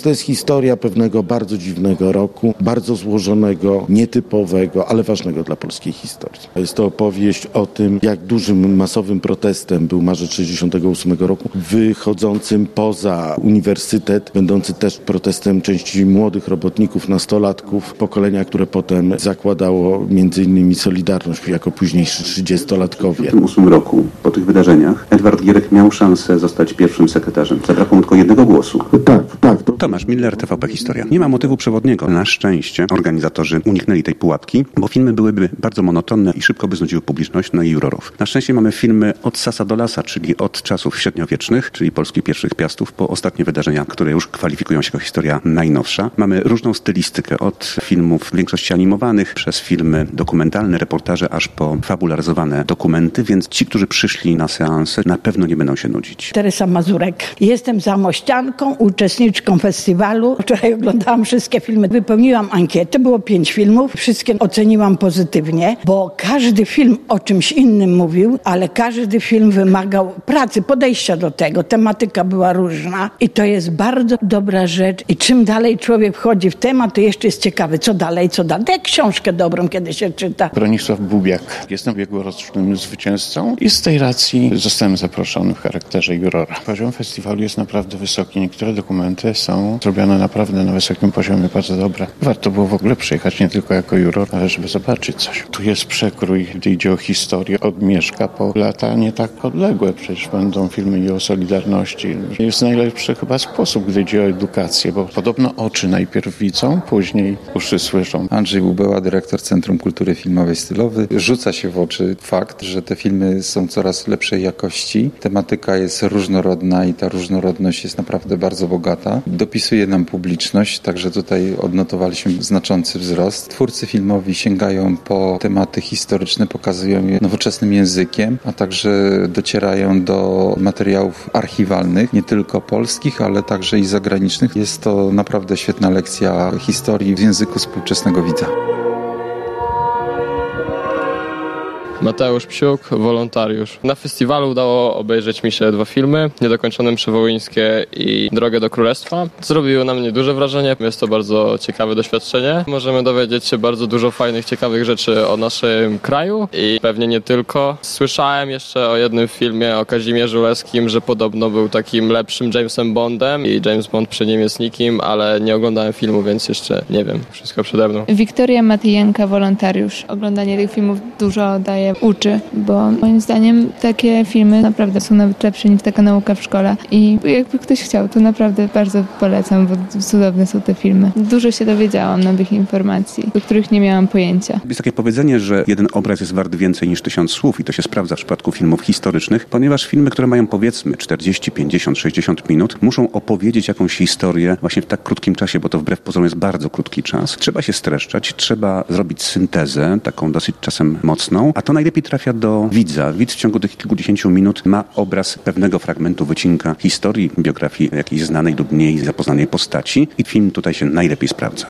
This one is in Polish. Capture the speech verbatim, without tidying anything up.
to jest historia pewnego bardzo dziwnego roku, bardzo złożonego, nietypowego, ale ważnego dla polskiej historii. Jest to opowieść o tym, jak dużym, masowym protestem był marzec sześćdziesiątego ósmego roku, wychodzącym poza uniwersytet, będący też protestem części młodych robotników, nastolatków, pokolenia, które potem zakładało między innymi Solidarność jako późniejsi trzydziestolatkowie. W tym ósmym roku, po tych wydarzeniach, Edward Gierek miał szansę zostać pierwszym sekretarzem. Zabrakło mu tylko jednego głosu. Tak, tak. To... Tomasz Miller, T V P Historia. Nie ma motywu przewodniego. Na szczęście organizatorzy uniknęli tej pułapki, bo filmy byłyby bardzo monotonne i szybko by znudziły publiczność, no i jurorów. Na szczęście mamy filmy od sasa do lasa, czyli od czasów średniowiecznych, czyli polskich pierwszych piastów, po ostatnie wydarzenia, które już kwalifikują się jako historia najnowsza. Mamy różną stylistykę, od filmów w większości animowanych, przez filmy dokumentalne, reportaże, aż po fabularyzowane dokumenty, więc ci, którzy przyszli na seanse, na pewno nie będą się nudzić. Teresa Mazurek. Jestem zamościanką, uczestniczką festiwalu. Wczoraj oglądałam wszystkie filmy. Wypełniłam ankietę, było pięć filmów. Wszystkie oceniłam pozytywnie, bo każdy film o czymś innym mówił, ale każdy film wymagał pracy, podejścia do tego. Tematyka była różna i to jest bardzo dobra rzecz. I czym dalej człowiek wchodzi w temat, to jeszcze jest ciekawy, co dalej, co dalej. Jak książkę dobrą, kiedy się czyta. Bronisław Bubiak. Jestem ubiegłorocznym zwycięzcą i z tej racji zostałem zaproszony w charakterze jurora. Poziom festiwalu jest naprawdę wysoki. Niektóre dokumenty są zrobione naprawdę na wysokim poziomie, bardzo dobre. Warto było w ogóle przyjechać nie tylko jako juror, ale żeby zobaczyć coś. Tu jest przekrój, gdy idzie o historię od Mieszka po lata nie tak odległe. Przecież będą filmy i o Solidarności. Jest najlepszy chyba sposób, gdy idzie o edukację, bo podobno oczy najpierw widzą, później uszy słyszą. Andrzej Bubeła, dyrektor Centrum Kultury Filmowej Stylowy. Rzuca się w oczy fakt, że te filmy są coraz lepszej jakości. Tematyka jest różnorodna i ta różnorodność jest naprawdę bardzo bogata. Dopisuje nam publiczność, także tutaj odnotowaliśmy znaczący wzrost. Twórcy filmowi sięgają po tematy historyczne, pokazują je nowoczesnym językiem, a także docierają do materiałów archiwalnych, nie tylko polskich, ale także i zagranicznych. Jest to naprawdę świetna lekcja historii w języku współczesnego widza. Mateusz Psiuk, wolontariusz. Na festiwalu udało obejrzeć mi się dwa filmy, Niedokończone Przewołyńskie i Drogę do Królestwa. Zrobiło na mnie duże wrażenie, jest to bardzo ciekawe doświadczenie. Możemy dowiedzieć się bardzo dużo fajnych, ciekawych rzeczy o naszym kraju i pewnie nie tylko. Słyszałem jeszcze o jednym filmie o Kazimierzu Leskim, że podobno był takim lepszym Jamesem Bondem i James Bond przy nim jest nikim, ale nie oglądałem filmu, więc jeszcze nie wiem, wszystko przede mną. Wiktoria Matyjenka, wolontariusz. Oglądanie tych filmów dużo daje, uczy, bo moim zdaniem takie filmy naprawdę są nawet lepsze niż taka nauka w szkole i jakby ktoś chciał, to naprawdę bardzo polecam, bo cudowne są te filmy. Dużo się dowiedziałam nowych informacji, do których nie miałam pojęcia. Jest takie powiedzenie, że jeden obraz jest wart więcej niż tysiąc słów i to się sprawdza w przypadku filmów historycznych, ponieważ filmy, które mają powiedzmy czterdzieści, pięćdziesiąt, sześćdziesiąt minut, muszą opowiedzieć jakąś historię właśnie w tak krótkim czasie, bo to wbrew pozorom jest bardzo krótki czas. Trzeba się streszczać, trzeba zrobić syntezę, taką dosyć czasem mocną, a to najlepiej trafia do widza. Widz w ciągu tych kilkudziesięciu minut ma obraz pewnego fragmentu, wycinka historii, biografii jakiejś znanej lub mniej zapoznanej postaci i film tutaj się najlepiej sprawdza.